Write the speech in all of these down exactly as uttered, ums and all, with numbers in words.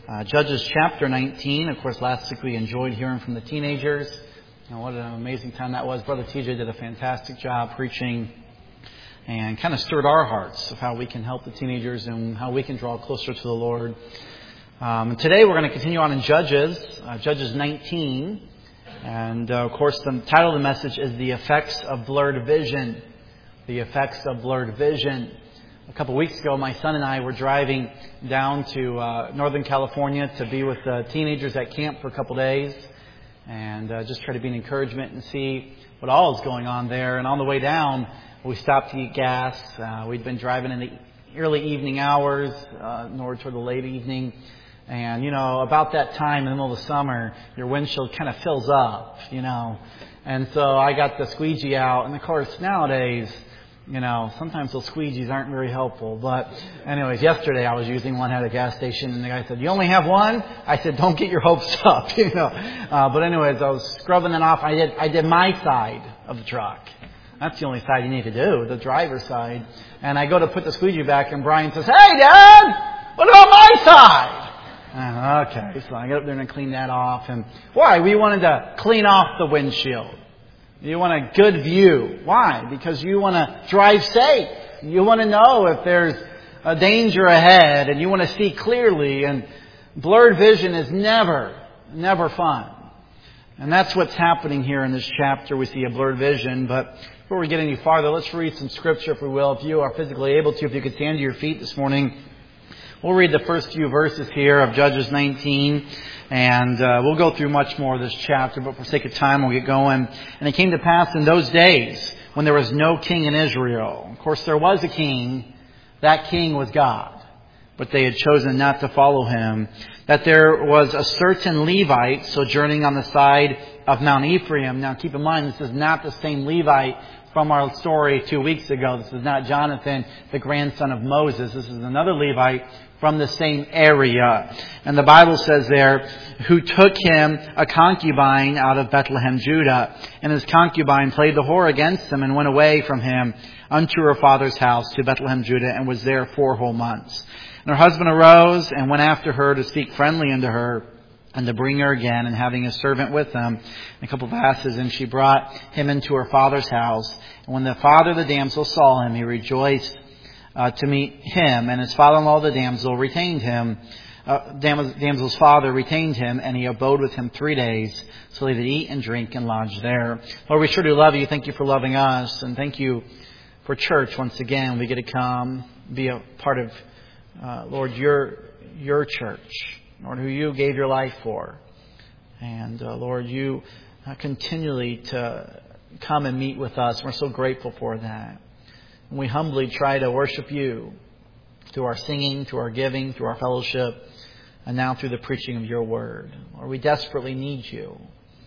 Uh, Judges chapter nineteen. Of course, last week we enjoyed hearing from the teenagers. And what an amazing time that was. Brother T J did a fantastic job preaching and kind of stirred our hearts of how we can help the teenagers and how we can draw closer to the Lord. Um, and today we're going to continue on in Judges, uh, Judges nineteen. And, uh, of course, the title of the message is The Effects of Blurred Vision. The Effects of Blurred Vision. A couple of weeks ago, my son and I were driving down to uh, Northern California to be with the teenagers at camp for a couple of days and uh, just try to be an encouragement and see what all is going on there. And on the way down, we stopped to eat gas. Uh, we'd been driving in the early evening hours, uh, north toward the late evening. And, you know, about that time in the middle of the summer, your windshield kind of fills up, you know. And so I got the squeegee out. And, of course, nowadays, you know, sometimes those squeegees aren't very helpful. But anyways, yesterday I was using one at a gas station, and the guy said, "You only have one?" I said, "Don't get your hopes up," you know. Uh, but anyways, I was scrubbing it off. I did I did my side of the truck. That's the only side you need to do, the driver's side. And I go to put the squeegee back, and Brian says, "Hey, Dad, what about my side?" Uh, okay, so I get up there and clean that off. And why? We wanted to clean off the windshield. You want a good view. Why? Because you want to drive safe. You want to know if there's a danger ahead, and you want to see clearly. And blurred vision is never, never fun. And that's what's happening here in this chapter. We see a blurred vision. But before we get any farther, let's read some scripture, if we will. If you are physically able to, if you could stand to your feet this morning. We'll read the first few verses here of Judges nineteen, and uh, we'll go through much more of this chapter, but for sake of time, we'll get going. And it came to pass in those days when there was no king in Israel. Of course, there was a king. That king was God, but they had chosen not to follow him. That there was a certain Levite sojourning on the side of Mount Ephraim. Now, keep in mind, this is not the same Levite from our story two weeks ago. This is not Jonathan, the grandson of Moses. This is another Levite from the same area. And the Bible says there, who took him a concubine out of Bethlehem, Judah. And his concubine played the whore against him and went away from him unto her father's house to Bethlehem, Judah, and was there four whole months. And her husband arose and went after her to speak friendly unto her, and to bring her again, and having a servant with them, a couple of asses, and she brought him into her father's house. And when the father of the damsel saw him, he rejoiced uh, to meet him, and his father-in-law, the damsel, retained him. Uh, dam- damsel's father retained him, and he abode with him three days, so they did eat and drink and lodge there. Lord, we sure do love you. Thank you for loving us, and thank you for church once again. We get to come, be a part of, uh, Lord, your your church. Lord, who you gave your life for. And, uh, Lord, you uh, continually to come and meet with us. We're so grateful for that. And we humbly try to worship you through our singing, through our giving, through our fellowship, and now through the preaching of your word. Lord, we desperately need you.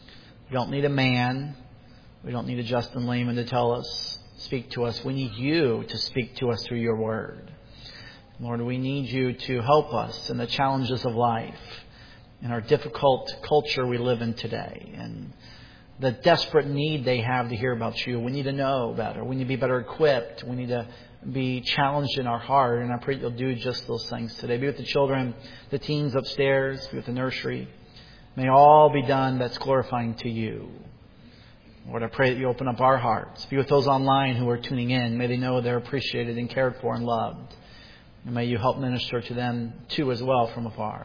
We don't need a man. We don't need a Justin Lehman to tell us, speak to us. We need you to speak to us through your word. Lord, we need you to help us in the challenges of life, in our difficult culture we live in today, and the desperate need they have to hear about you. We need to know better. We need to be better equipped. We need to be challenged in our heart, and I pray you'll do just those things today. Be with the children, the teens upstairs, be with the nursery. May all be done that's glorifying to you. Lord, I pray that you open up our hearts. Be with those online who are tuning in. May they know they're appreciated and cared for and loved. And may you help minister to them, too, as well, from afar.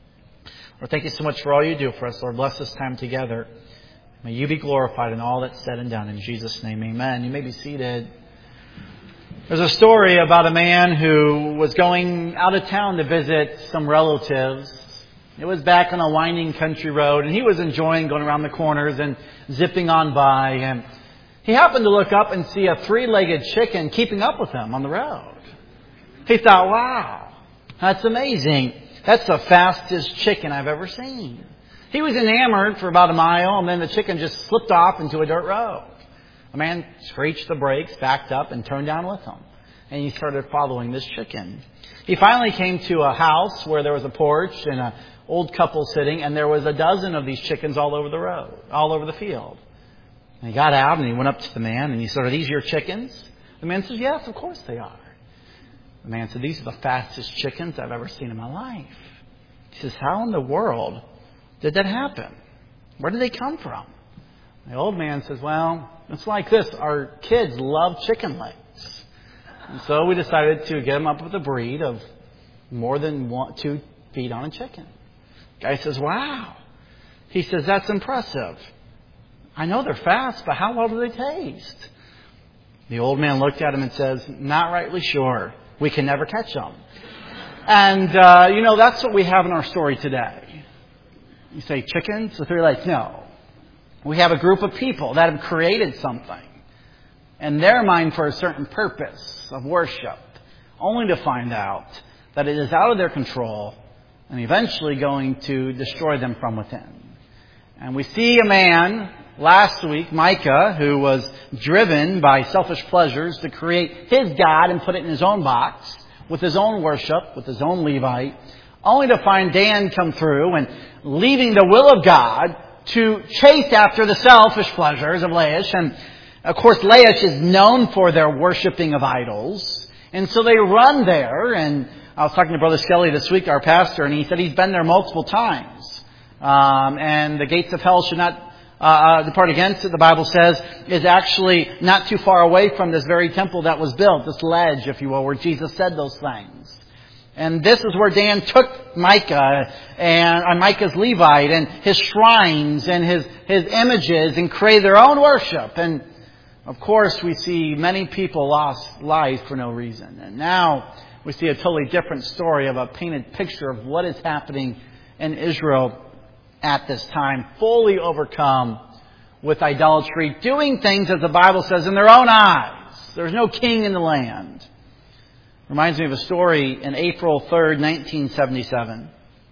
Lord, thank you so much for all you do for us. Lord, bless this time together. May you be glorified in all that's said and done. In Jesus' name, amen. You may be seated. There's a story about a man who was going out of town to visit some relatives. It was back on a winding country road, and he was enjoying going around the corners and zipping on by. And he happened to look up and see a three-legged chicken keeping up with him on the road. He thought, wow, that's amazing. That's the fastest chicken I've ever seen. He was enamored for about a mile, and then the chicken just slipped off into a dirt road. A man screeched the brakes, backed up, and turned down with him. And he started following this chicken. He finally came to a house where there was a porch and an old couple sitting, and there was a dozen of these chickens all over the road, all over the field. And he got out and he went up to the man and he said, "Are these your chickens?" The man says, "Yes, of course they are." The man said, "These are the fastest chickens I've ever seen in my life." He He says, how in the world did that happen? Where did they come from? The old man says, well, it's like this. Our kids love chicken legs. And so we decided to get them up with a breed of more than one, two feet on a chicken. The guy says, wow. He says, that's impressive. I know they're fast, but how well do they taste? The old man looked at him and says, not rightly sure. We can never catch them. And, uh, you know, that's what we have in our story today. You say chickens? So they're like, no. We have a group of people that have created something in their mind for a certain purpose of worship, only to find out that it is out of their control and eventually going to destroy them from within. And we see a man last week, Micah, who was driven by selfish pleasures to create his God and put it in his own box with his own worship, with his own Levite, only to find Dan come through and leaving the will of God to chase after the selfish pleasures of Laish. And of course, Laish is known for their worshiping of idols. And so they run there. And I was talking to Brother Skelly this week, our pastor, and he said he's been there multiple times. Um, and the gates of hell should not uh, depart against it, the Bible says, is actually not too far away from this very temple that was built, this ledge, if you will, where Jesus said those things. And this is where Dan took Micah and uh, Micah's Levite and his shrines and his, his images and created their own worship. And of course, we see many people lost lives for no reason. And now we see a totally different story of a painted picture of what is happening in Israel at this time, fully overcome with idolatry, doing things, as the Bible says, in their own eyes. There's no king in the land. Reminds me of a story in April third, nineteen seventy-seven.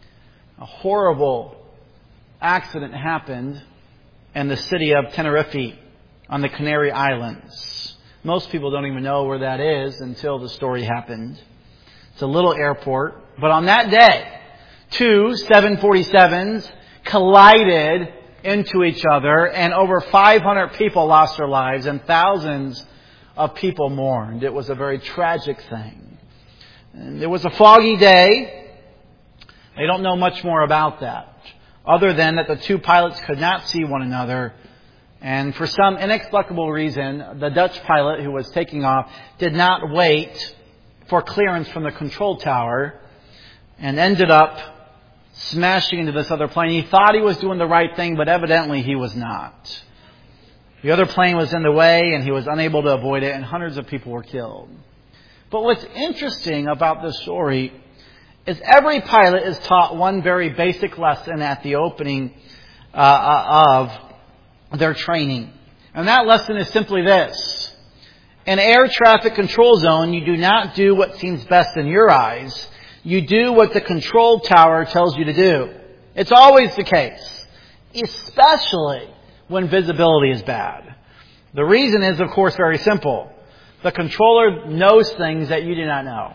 A horrible accident happened in the city of Tenerife on the Canary Islands. Most people don't even know where that is until the story happened. It's a little airport. But on that day, two seven forty-sevens collided into each other, and over five hundred people lost their lives, and thousands of people mourned. It was a very tragic thing. And it was a foggy day. They don't know much more about that, other than that the two pilots could not see one another. And for some inexplicable reason, the Dutch pilot who was taking off did not wait for clearance from the control tower and ended up smashing into this other plane. He thought he was doing the right thing, but evidently he was not. The other plane was in the way and he was unable to avoid it, and hundreds of people were killed. But what's interesting about this story is every pilot is taught one very basic lesson at the opening uh, of their training. And that lesson is simply this. In air traffic control zone, you do not do what seems best in your eyes. You do what the control tower tells you to do. It's always the case, especially when visibility is bad. The reason is, of course, very simple. The controller knows things that you do not know.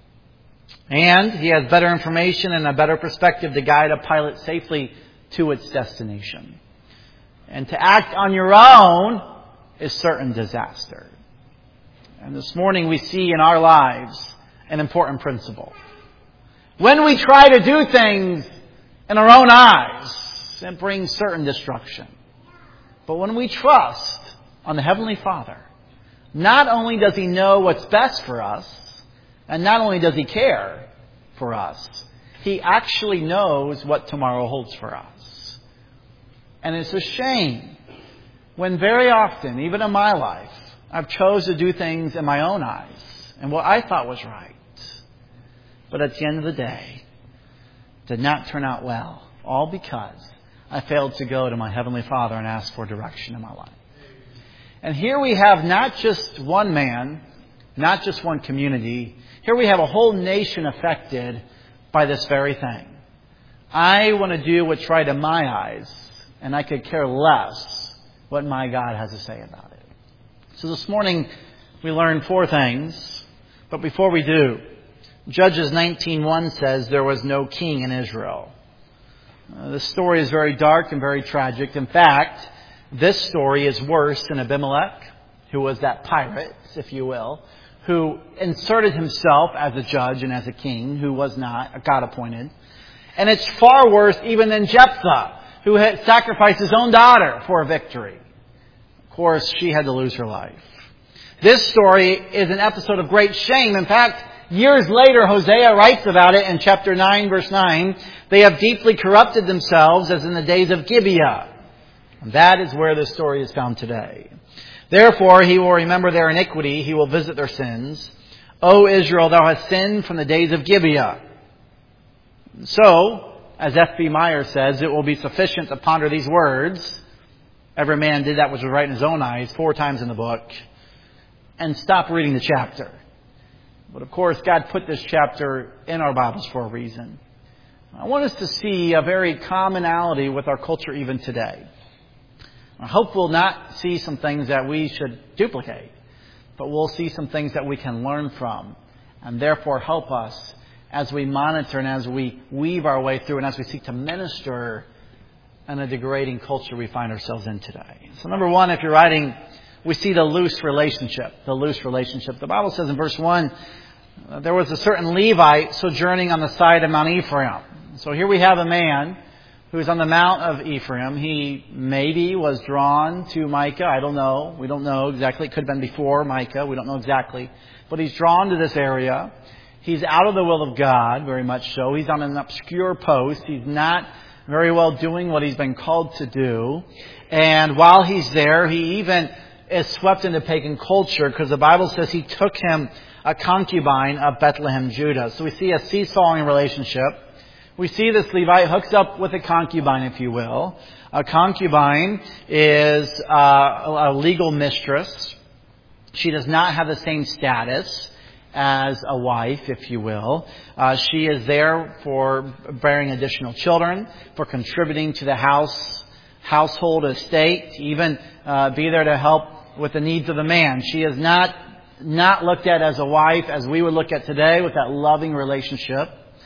And he has better information and a better perspective to guide a pilot safely to its destination. And to act on your own is certain disaster. And this morning we see in our lives an important principle. When we try to do things in our own eyes, it brings certain destruction. But when we trust on the Heavenly Father, not only does He know what's best for us, and not only does He care for us, He actually knows what tomorrow holds for us. And it's a shame when very often, even in my life, I've chosen to do things in my own eyes and what I thought was right. But at the end of the day, it did not turn out well. All because I failed to go to my Heavenly Father and ask for direction in my life. And here we have not just one man, not just one community. Here we have a whole nation affected by this very thing. I want to do what's right in my eyes, and I could care less what my God has to say about it. So this morning we learn four things. But before we do, Judges nineteen one says there was no king in Israel. Uh, this story is very dark and very tragic. In fact, this story is worse than Abimelech, who was that pirate, if you will, who inserted himself as a judge and as a king, who was not, God appointed. And it's far worse even than Jephthah, who had sacrificed his own daughter for a victory. Of course, she had to lose her life. This story is an episode of great shame. In fact, years later, Hosea writes about it in chapter nine, verse nine. They have deeply corrupted themselves as in the days of Gibeah. And that is where this story is found today. Therefore, he will remember their iniquity. He will visit their sins. O Israel, thou hast sinned from the days of Gibeah. So, as F B Meyer says, it will be sufficient to ponder these words. Every man did that which was right in his own eyes, four times in the book, and stop reading the chapter. But of course, God put this chapter in our Bibles for a reason. I want us to see a very commonality with our culture even today. I hope we'll not see some things that we should duplicate, but we'll see some things that we can learn from, and therefore help us as we monitor and as we weave our way through and as we seek to minister in a degrading culture we find ourselves in today. So number one, if you're writing, we see the loose relationship. The loose relationship. The Bible says in verse one, there was a certain Levite sojourning on the side of Mount Ephraim. So here we have a man who is on the Mount of Ephraim. He maybe was drawn to Micah. I don't know. We don't know exactly. It could have been before Micah. We don't know exactly. But he's drawn to this area. He's out of the will of God, very much so. He's on an obscure post. He's not very well doing what he's been called to do. And while he's there, he even is swept into pagan culture because the Bible says he took him a concubine of Bethlehem, Judah. So we see a seesawing relationship. We see this Levite hooks up with a concubine, if you will. A concubine is uh, a legal mistress. She does not have the same status as a wife, if you will. Uh, she is there for bearing additional children, for contributing to the house, household estate, to even uh, be there to help with the needs of the man. She is not not looked at as a wife as we would look at today with that loving relationship.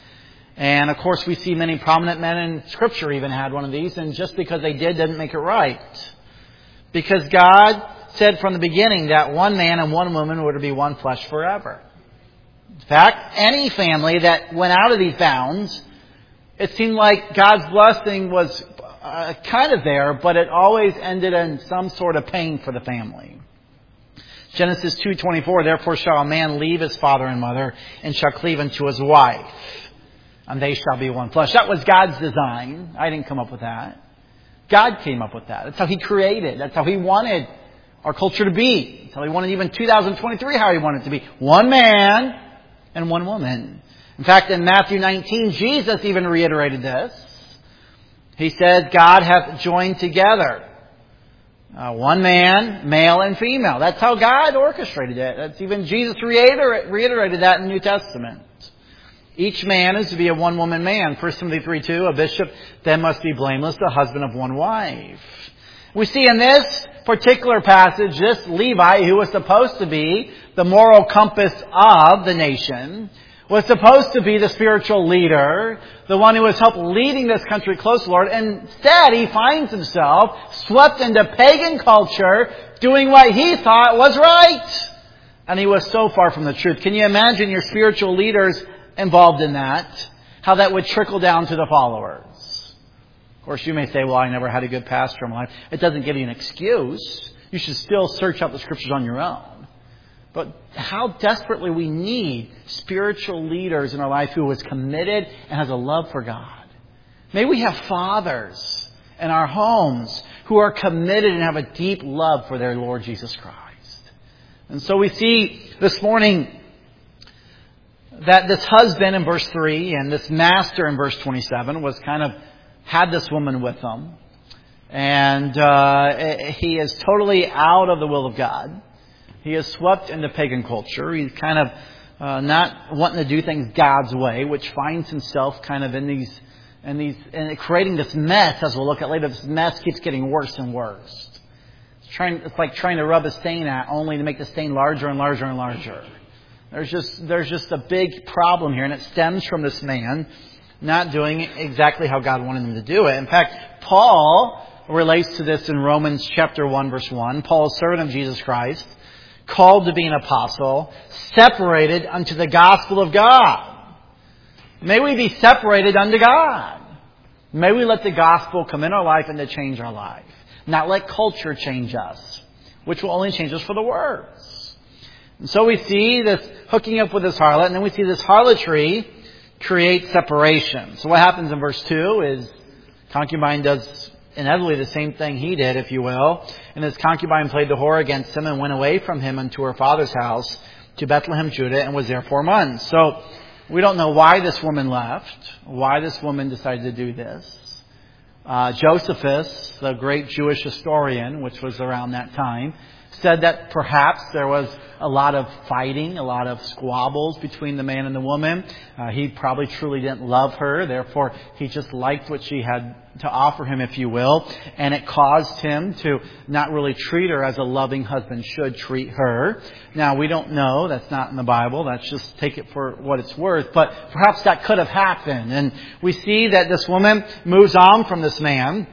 And of course we see many prominent men in Scripture even had one of these, and just because they did didn't make it right. Because God said from the beginning that one man and one woman were to be one flesh forever. In fact, any family that went out of these bounds, it seemed like God's blessing was uh, kind of there, but it always ended in some sort of pain for the family. Genesis two twenty-four, therefore shall a man leave his father and mother and shall cleave unto his wife, and they shall be one flesh. That was God's design. I didn't come up with that. God came up with that. That's how He created. That's how He wanted our culture to be. That's how He wanted even two thousand twenty-three how He wanted it to be. One man and one woman. In fact, in Matthew nineteen, Jesus even reiterated this. He said, God hath joined together uh, one man, male and female. That's how God orchestrated it. That's even Jesus reiter- reiterated that in the New Testament. Each man is to be a one-woman man. First Timothy three two, a bishop then must be blameless, the husband of one wife. We see in this particular passage, this Levite, who was supposed to be the moral compass of the nation, was supposed to be the spiritual leader, the one who was helped leading this country close to the Lord. Instead, he finds himself swept into pagan culture, doing what he thought was right. And he was so far from the truth. Can you imagine your spiritual leaders involved in that? How that would trickle down to the followers. Of course, you may say, well, I never had a good pastor in my life. It doesn't give you an excuse. You should still search out the Scriptures on your own. But how desperately we need spiritual leaders in our life who is committed and has a love for God. May we have fathers in our homes who are committed and have a deep love for their Lord Jesus Christ. And so we see this morning that this husband in verse three and this master in verse twenty-seven was kind of had this woman with him. And uh, he is totally out of the will of God. He is swept into pagan culture. He's kind of uh, not wanting to do things God's way, which finds himself kind of in these, in these, and creating this mess. As we'll look at later, this mess keeps getting worse and worse. It's trying, it's like trying to rub a stain out, only to make the stain larger and larger and larger. There's just, there's just a big problem here, and it stems from this man not doing exactly how God wanted him to do it. In fact, Paul relates to this in Romans chapter one, verse one. Paul, a servant of Jesus Christ, called to be an apostle, separated unto the gospel of God. May we be separated unto God. May we let the gospel come in our life and to change our life. Not let culture change us, which will only change us for the worse. And so we see this hooking up with this harlot, and then we see this harlotry create separation. So what happens in verse two is concubine does inevitably the same thing he did, if you will. And his concubine played the whore against him and went away from him unto her father's house to Bethlehem, Judah, and was there four months. So we don't know why this woman left, why this woman decided to do this. Uh, Josephus, the great Jewish historian, which was around that time, said that perhaps there was a lot of fighting, a lot of squabbles between the man and the woman. Uh, he probably truly didn't love her. Therefore, he just liked what she had to offer him, if you will. And it caused him to not really treat her as a loving husband should treat her. Now, we don't know. That's not in the Bible. That's just take it for what it's worth. But perhaps that could have happened. And we see that this woman moves on from this man.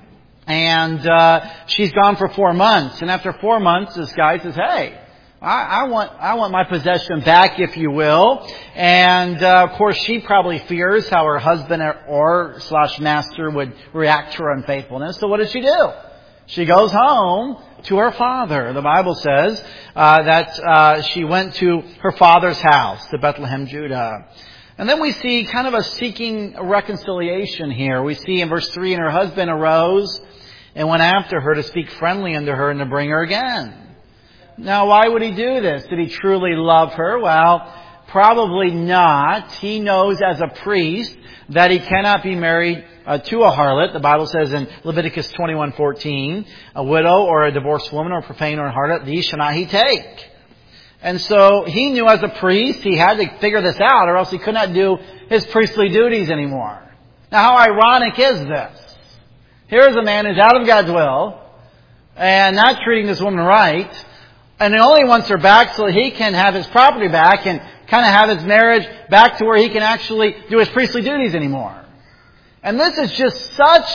And uh, she's gone for four months. And after four months, this guy says, hey, I, I want I want my possession back, if you will. And, uh, of course, she probably fears how her husband or, or slash master would react to her unfaithfulness. So what does she do? She goes home to her father. The Bible says uh, that uh, she went to her father's house, to Bethlehem, Judah. And then we see kind of a seeking reconciliation here. We see in verse three, and her husband arose and went after her to speak friendly unto her and to bring her again. Now, why would he do this? Did he truly love her? Well, probably not. He knows as a priest that he cannot be married uh, to a harlot. The Bible says in Leviticus twenty-one fourteen, a widow or a divorced woman or a profane or a harlot, these shall not he take. And so he knew as a priest he had to figure this out, or else he could not do his priestly duties anymore. Now, how ironic is this? Here's a man who's out of God's will and not treating this woman right, and he only wants her back so he can have his property back and kind of have his marriage back to where he can actually do his priestly duties anymore. And this is just such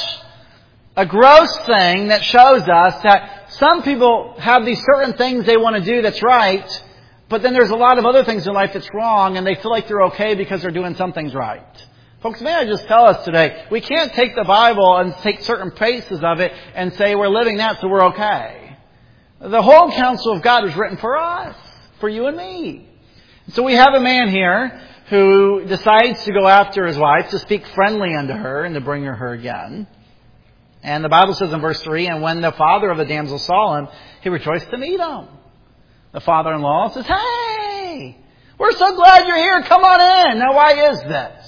a gross thing that shows us that some people have these certain things they want to do that's right, but then there's a lot of other things in life that's wrong, and they feel like they're okay because they're doing some things right. Folks, may I just tell us today, we can't take the Bible and take certain pieces of it and say we're living that so we're okay. The whole counsel of God was written for us, for you and me. So we have a man here who decides to go after his wife, to speak friendly unto her and to bring her her again. And the Bible says in verse three, and when the father of the damsel saw him, he rejoiced to meet him. The father-in-law says, hey, we're so glad you're here. Come on in. Now, why is this?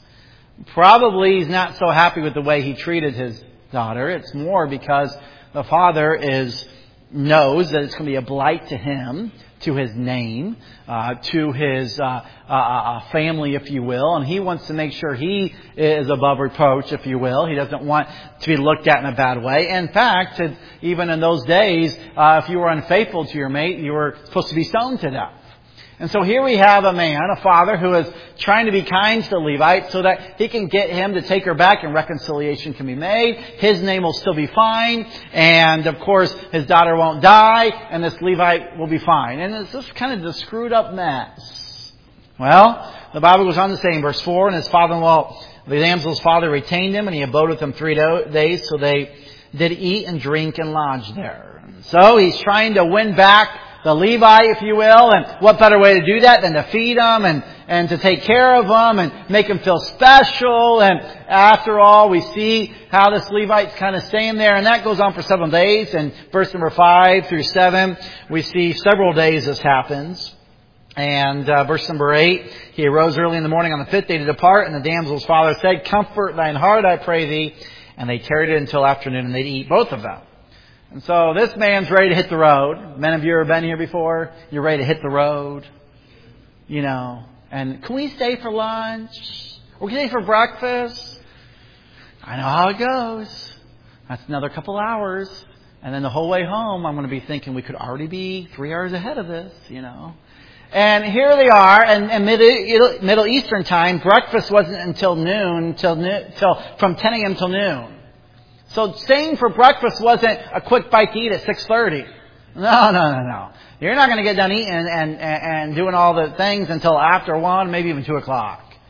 Probably he's not so happy with the way he treated his daughter. It's more because the father is knows that it's going to be a blight to him, to his name, uh, to his uh, uh, uh, family, if you will. And he wants to make sure he is above reproach, if you will. He doesn't want to be looked at in a bad way. In fact, even in those days, uh, if you were unfaithful to your mate, you were supposed to be stoned to death. And so here we have a man, a father, who is trying to be kind to the Levite so that he can get him to take her back and reconciliation can be made. His name will still be fine. And, of course, his daughter won't die. And this Levite will be fine. And it's just kind of the screwed up mess. Well, the Bible goes on to say in verse four, and his father-in-law, the damsel's father, retained him, and he abode with them three days. So they did eat and drink and lodge there. So he's trying to win back the Levi, if you will, and what better way to do that than to feed them and, and to take care of them and make them feel special. And after all, we see how this Levite's kind of staying there, and that goes on for seven days. And verse number five through seven, we see several days this happens. And uh, verse number eight, he arose early in the morning on the fifth day to depart, and the damsel's father said, comfort thine heart, I pray thee. And they tarried it until afternoon, and they'd eat both of them. And so this man's ready to hit the road. Men of you ever been here before? You're ready to hit the road. You know. And can we stay for lunch? Or can we stay for breakfast? I know how it goes. That's another couple hours. And then the whole way home, I'm going to be thinking we could already be three hours ahead of this, you know. And here they are, and, and Middle, Middle Eastern time, breakfast wasn't until noon, till, till from ten a.m. till noon. So staying for breakfast wasn't a quick bite to eat at six thirty. No, no, no, no. You're not going to get done eating and, and, and doing all the things until after one, maybe even two o'clock.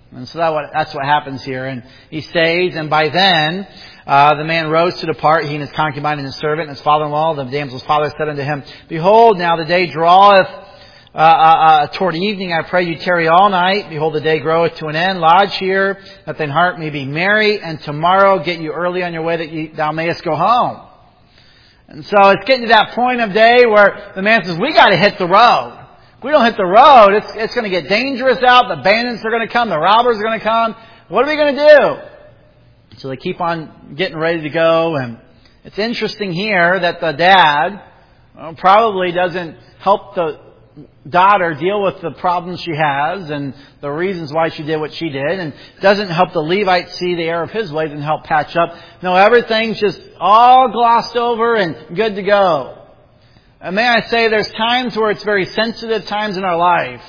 And so that what, that's what happens here. And he stays, and by then, uh, the man rose to depart, he and his concubine and his servant and his father-in-law. The damsel's father said unto him, Behold, now the day draweth uh, uh, uh, toward evening. I pray you tarry all night. Behold, the day groweth to an end. Lodge here, that thine heart may be merry, and tomorrow get you early on your way, that you, thou mayest go home. And so it's getting to that point of day where the man says, we got to hit the road. If we don't hit the road, it's, it's going to get dangerous out. The bandits are going to come. The robbers are going to come. What are we going to do? So they keep on getting ready to go. And it's interesting here that the dad well, probably doesn't help the daughter deal with the problems she has and the reasons why she did what she did, and doesn't help the Levite see the error of his ways and help patch up. No, everything's just all glossed over and good to go. And may I say, there's times where it's very sensitive times in our life.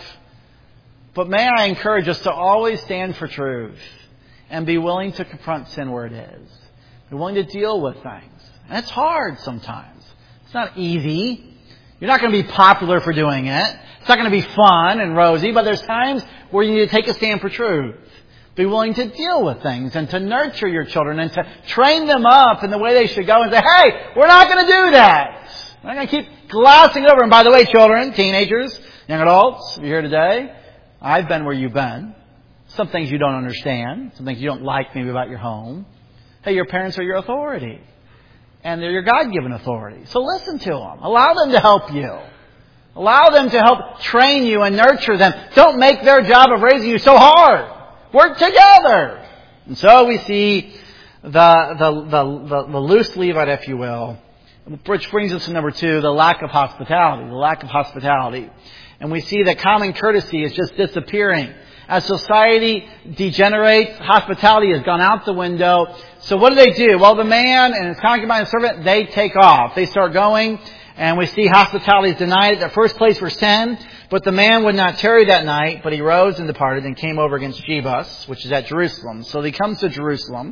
But may I encourage us to always stand for truth and be willing to confront sin where it is. Be willing to deal with things. And it's hard sometimes. It's not easy. You're not going to be popular for doing it. It's not going to be fun and rosy. But there's times where you need to take a stand for truth. Be willing to deal with things and to nurture your children and to train them up in the way they should go and say, hey, we're not going to do that. We're not going to keep glossing it over. And by the way, children, teenagers, young adults, if you're here today, I've been where you've been. Some things you don't understand. Some things you don't like maybe about your home. Hey, your parents are your authority. And they're your God-given authority. So listen to them. Allow them to help you. Allow them to help train you and nurture them. Don't make their job of raising you so hard. Work together. And so we see the, the, the, the, the loose Levite, if you will. Which brings us to number two, the lack of hospitality. The lack of hospitality. And we see that common courtesy is just disappearing. As society degenerates, hospitality has gone out the window. So what do they do? Well, the man and his concubine and servant, they take off. They start going, and we see hospitality is denied at the first place, verse ten. But the man would not tarry that night, but he rose and departed and came over against Jebus, which is at Jerusalem. So he comes to Jerusalem,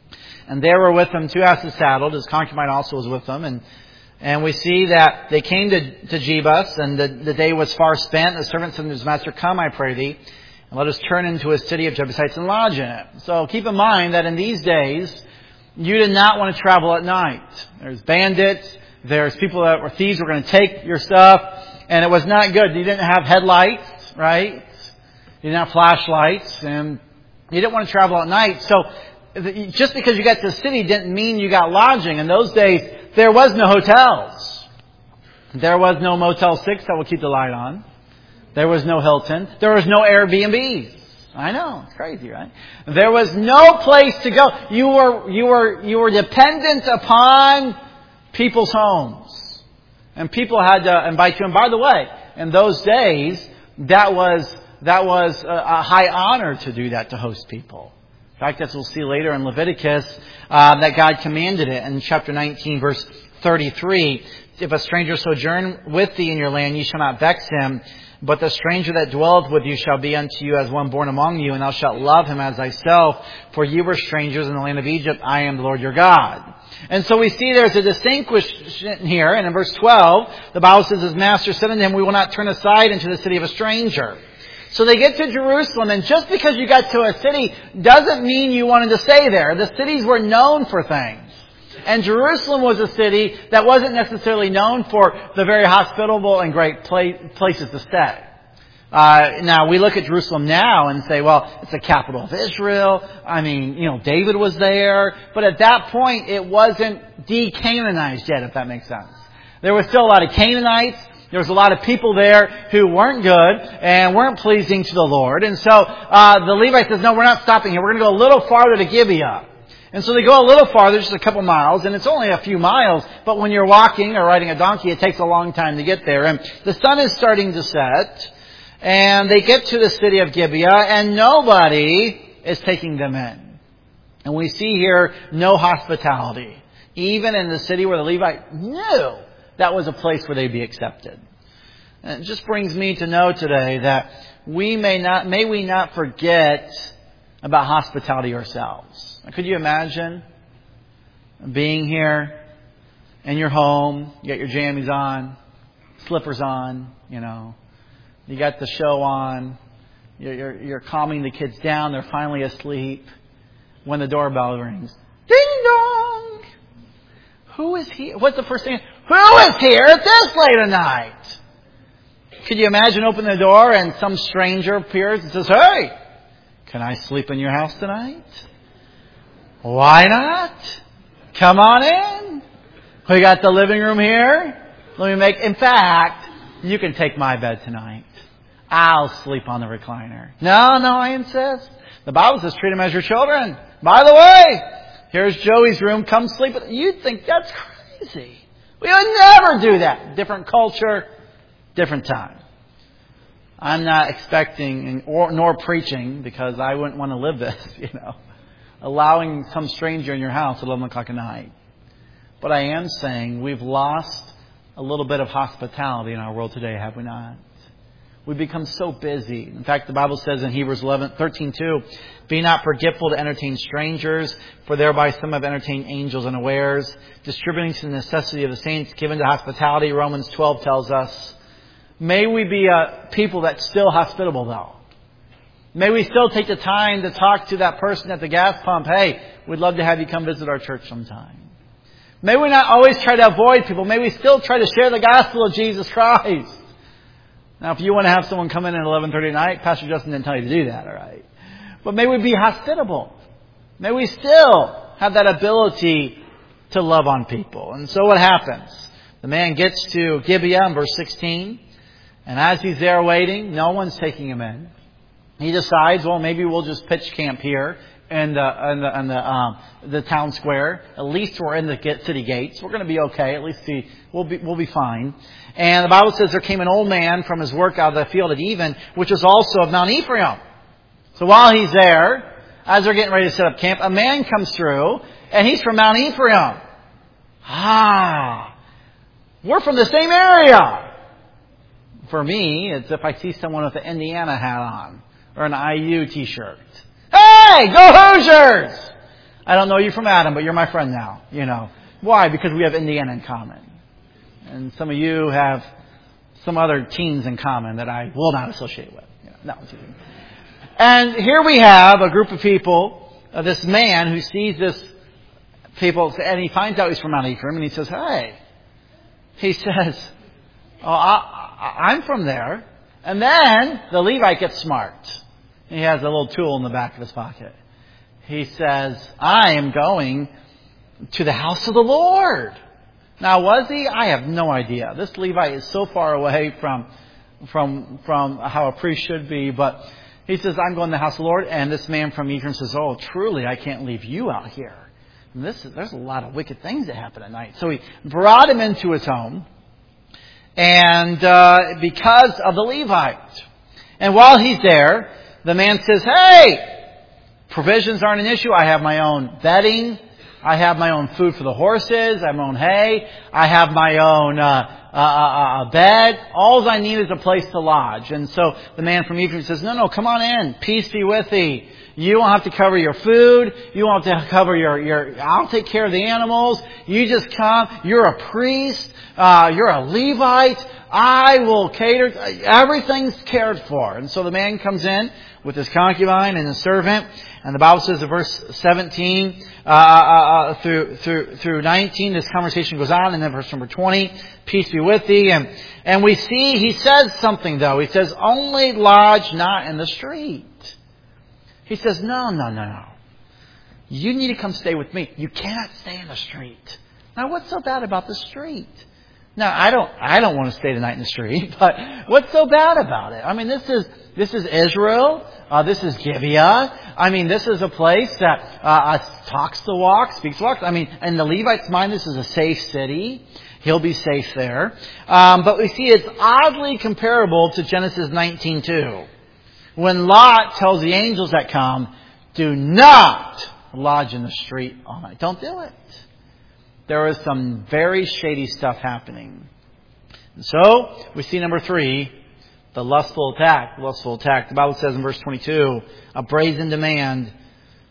and there were with him two asses saddled. His concubine also was with them, and And we see that they came to, to Jebus, and the, the day was far spent. The servant said to his master, Come, I pray thee, and let us turn into a city of Jebusites and lodge in it. So keep in mind that in these days, you did not want to travel at night. There's bandits, there's people that were thieves who were going to take your stuff, and it was not good. You didn't have headlights, right? You didn't have flashlights, and you didn't want to travel at night. So just because you got to the city didn't mean you got lodging. In those days, there was no hotels. There was no Motel six that will keep the light on. There was no Hilton. There was no Airbnbs. I know, it's crazy, right? There was no place to go. You were you were you were dependent upon people's homes, and people had to invite you. And by the way, in those days, that was that was a, a high honor to do that, to host people. In fact, as we'll see later in Leviticus, uh, that God commanded it in chapter nineteen, verse thirty-three. If a stranger sojourn with thee in your land, ye shall not vex him. But the stranger that dwelleth with you shall be unto you as one born among you, and thou shalt love him as thyself. For ye were strangers in the land of Egypt. I am the Lord your God. And so we see there's a distinction here. And in verse twelve, the Bible says, His master said unto him, We will not turn aside into the city of a stranger. So they get to Jerusalem, and just because you got to a city doesn't mean you wanted to stay there. The cities were known for things. And Jerusalem was a city that wasn't necessarily known for the very hospitable and great places to stay. Uh, now, we look at Jerusalem now and say, well, it's the capital of Israel. I mean, you know, David was there. But at that point, it wasn't de-Canaanized yet, if that makes sense. There was still a lot of Canaanites. There was a lot of people there who weren't good and weren't pleasing to the Lord. And so uh, the Levite says, no, we're not stopping here. We're going to go a little farther to Gibeah. And so they go a little farther, just a couple miles, and it's only a few miles. But when you're walking or riding a donkey, it takes a long time to get there. And the sun is starting to set, and they get to the city of Gibeah, and nobody is taking them in. And we see here no hospitality. Even in the city where the Levite knew that was a place where they'd be accepted. And it just brings me to know today that we may not, may we not forget about hospitality ourselves. Could you imagine being here in your home, you got your jammies on, slippers on, you know, you got the show on, You're, you're, you're calming the kids down. They're finally asleep when the doorbell rings. Ding dong! Who is here? What's the first thing? Who is here at this late at night? Could you imagine opening the door and some stranger appears and says, "Hey, can I sleep in your house tonight?" Why not? Come on in. We got the living room here. Let me make, in fact, you can take my bed tonight. I'll sleep on the recliner. No, no, I insist. The Bible says treat them as your children. By the way, here's Joey's room. Come sleep with. You'd think that's crazy. We would never do that. Different culture, different time. I'm not expecting or nor preaching, because I wouldn't want to live this, you know, allowing some stranger in your house at eleven o'clock at night. But I am saying we've lost a little bit of hospitality in our world today, have we not? We've become so busy. In fact, the Bible says in Hebrews eleven thirteen two, "Be not forgetful to entertain strangers, for thereby some have entertained angels unawares, distributing to the necessity of the saints, given to hospitality." Romans twelve tells us. May we be a people that's still hospitable, though. May we still take the time to talk to that person at the gas pump. Hey, we'd love to have you come visit our church sometime. May we not always try to avoid people. May we still try to share the gospel of Jesus Christ. Now, if you want to have someone come in at eleven thirty at night, Pastor Justin didn't tell you to do that, all right? But may we be hospitable. May we still have that ability to love on people. And so what happens? The man gets to Gibeah in verse sixteen. And as he's there waiting, no one's taking him in. He decides, well, maybe we'll just pitch camp here in the in the, in the, um, the town square. At least we're in the city gates. We're going to be okay. At least see, we'll be we'll be fine. And the Bible says there came an old man from his work out of the field at Even, which was also of Mount Ephraim. So while he's there, as they're getting ready to set up camp, a man comes through, and he's from Mount Ephraim. Ah, we're from the same area. For me, it's if I see someone with an Indiana hat on or an I U t-shirt. Hey, go Hoosiers! I don't know you from Adam, but you're my friend now. You know why? Because we have Indiana in common, and some of you have some other teams in common that I will not associate with. You know, no, I'm kidding. And here we have a group of people. Uh, this man who sees this people, and he finds out he's from Mount Ephraim, and he says, "Hey," he says, "Oh, I." I'm from there." And then the Levite gets smart. He has a little tool in the back of his pocket. He says, "I am going to the house of the Lord." Now, was he? I have no idea. This Levite is so far away from from from how a priest should be. But he says, "I'm going to the house of the Lord." And this man from Ephraim says, "Oh, truly, I can't leave you out here. And this, there's a lot of wicked things that happen at night." So he brought him into his home. And uh, because of the Levite. And while he's there, the man says, "Hey, provisions aren't an issue. I have my own bedding. I have my own food for the horses. I have my own hay. I have my own uh, uh, uh, bed. All I need is a place to lodge." And so the man from Ephraim says, "No, no, come on in. Peace be with thee. You won't have to cover your food. You won't have to cover your, your, I'll take care of the animals. You just come. You're a priest. Uh, you're a Levite. I will cater. Everything's cared for." And so the man comes in with his concubine and his servant. And the Bible says in verse seventeen, uh, uh, through, through, through nineteen, this conversation goes on. And then verse number twenty, "Peace be with thee." And, and we see, he says something though. He says, "Only lodge not in the street." He says, no, no, no, no. You need to come stay with me. You cannot stay in the street. Now, what's so bad about the street? Now, I don't, I don't want to stay the night in the street, but what's so bad about it? I mean, this is, this is Israel. Uh, this is Gibeah. I mean, this is a place that, uh, talks the walk, speaks the walk. I mean, in the Levite's mind, this is a safe city. He'll be safe there. Um, but we see it's oddly comparable to Genesis nineteen two. When Lot tells the angels that come, "Do not lodge in the street all night." Don't do it. There is some very shady stuff happening. And so, we see number three, the lustful attack. The lustful attack. The Bible says in verse twenty-two, a brazen demand.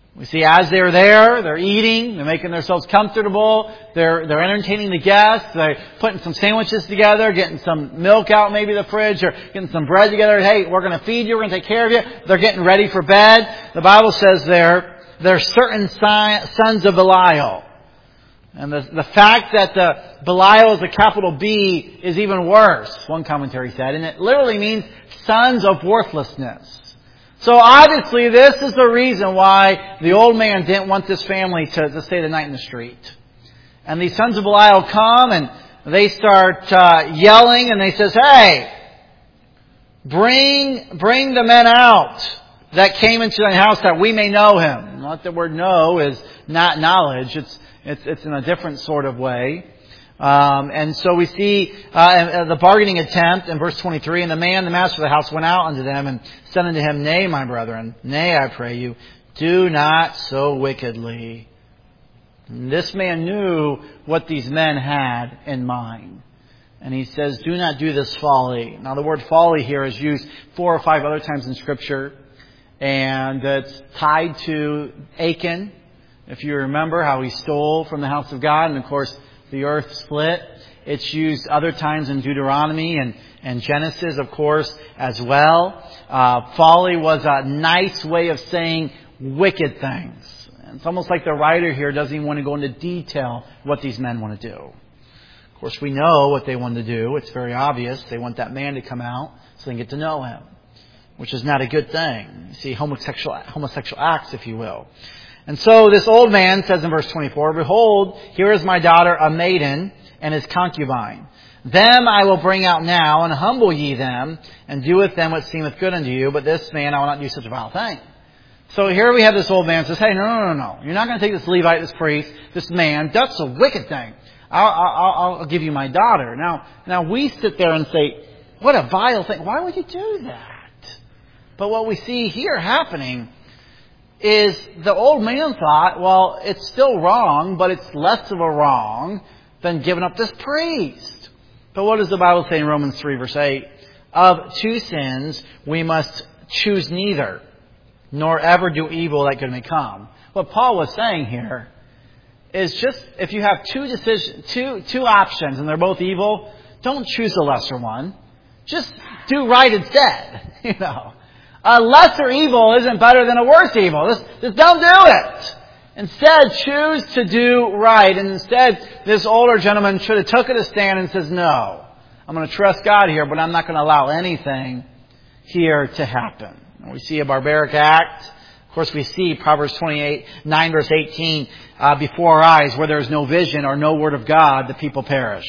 We see as they're there, they're eating, they're making themselves comfortable, they're they're entertaining the guests, they're putting some sandwiches together, getting some milk out maybe the fridge, or getting some bread together. Hey, we're going to feed you, we're going to take care of you. They're getting ready for bed. The Bible says there, they're certain si- sons of Belial. And the, the fact that the Belial is a capital B is even worse, one commentary said. And it literally means sons of worthlessness. So obviously this is the reason why the old man didn't want this family to, to stay the night in the street. And these sons of Belial come and they start uh, yelling and they says, hey, bring, bring the men out that came into the house that we may know him. Not the word know is not knowledge. It's, it's, it's in a different sort of way. Um, and so we see uh, the bargaining attempt in verse twenty-three. And the man, the master of the house, went out unto them and said unto him, Nay, my brethren, nay, I pray you, do not so wickedly. And this man knew what these men had in mind. And he says, do not do this folly. Now the word folly here is used four or five other times in Scripture. And it's tied to Achan. If you remember how he stole from the house of God. And of course, the earth split. It's used other times in Deuteronomy and, and Genesis, of course, as well. Uh, folly was a nice way of saying wicked things. And it's almost like the writer here doesn't even want to go into detail what these men want to do. Of course, we know what they want to do. It's very obvious. They want that man to come out so they can get to know him, which is not a good thing. You see, homosexual, homosexual acts, if you will. And so this old man says in verse twenty-four, Behold, here is my daughter, a maiden, and his concubine. Them I will bring out now, and humble ye them, and do with them what seemeth good unto you. But this man I will not do such a vile thing. So here we have this old man says, hey, no, no, no, no. You're not going to take this Levite, this priest, this man. That's a wicked thing. I'll, I'll, I'll give you my daughter. Now, now we sit there and say, what a vile thing. Why would you do that? But what we see here happening is the old man thought, well, it's still wrong, but it's less of a wrong than giving up this priest. But what does the Bible say in Romans three, verse eight? Of two sins we must choose neither, nor ever do evil that good may come. What Paul was saying here is just, if you have two decisions, two, two options and they're both evil, don't choose the lesser one. Just do right instead, you know. A lesser evil isn't better than a worse evil. Just, just don't do it. Instead, choose to do right. And instead, this older gentleman should have took it a stand and says, no, I'm going to trust God here, but I'm not going to allow anything here to happen. And we see a barbaric act. Of course, we see Proverbs twenty-eight, nine verse eighteen, uh, before our eyes, where there is no vision or no word of God, the people perish.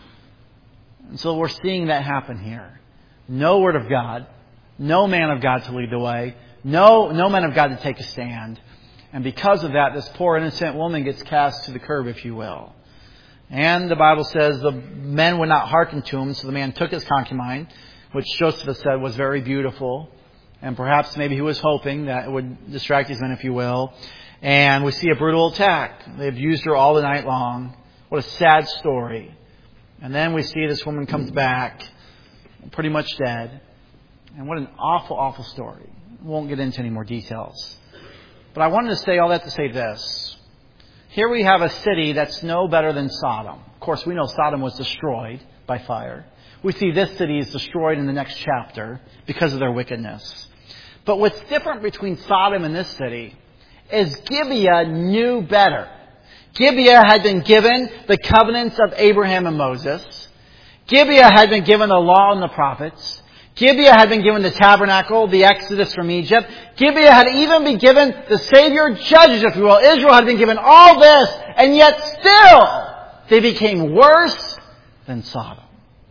And so we're seeing that happen here. No word of God. No man of God to lead the way. No, no man of God to take a stand. And because of that, this poor innocent woman gets cast to the curb, if you will. And the Bible says the men would not hearken to him. So the man took his concubine, which Josephus said was very beautiful. And perhaps maybe he was hoping that it would distract these men, if you will. And we see a brutal attack. They abused her all the night long. What a sad story. And then we see this woman comes back, pretty much dead. And what an awful, awful story. Won't get into any more details. But I wanted to say all that to say this. Here we have a city that's no better than Sodom. Of course, we know Sodom was destroyed by fire. We see this city is destroyed in the next chapter because of their wickedness. But what's different between Sodom and this city is Gibeah knew better. Gibeah had been given the covenants of Abraham and Moses. Gibeah had been given the law and the prophets. Gibeah had been given the tabernacle, the exodus from Egypt. Gibeah had even been given the Savior judges, if you will. Israel had been given all this, and yet still they became worse than Sodom.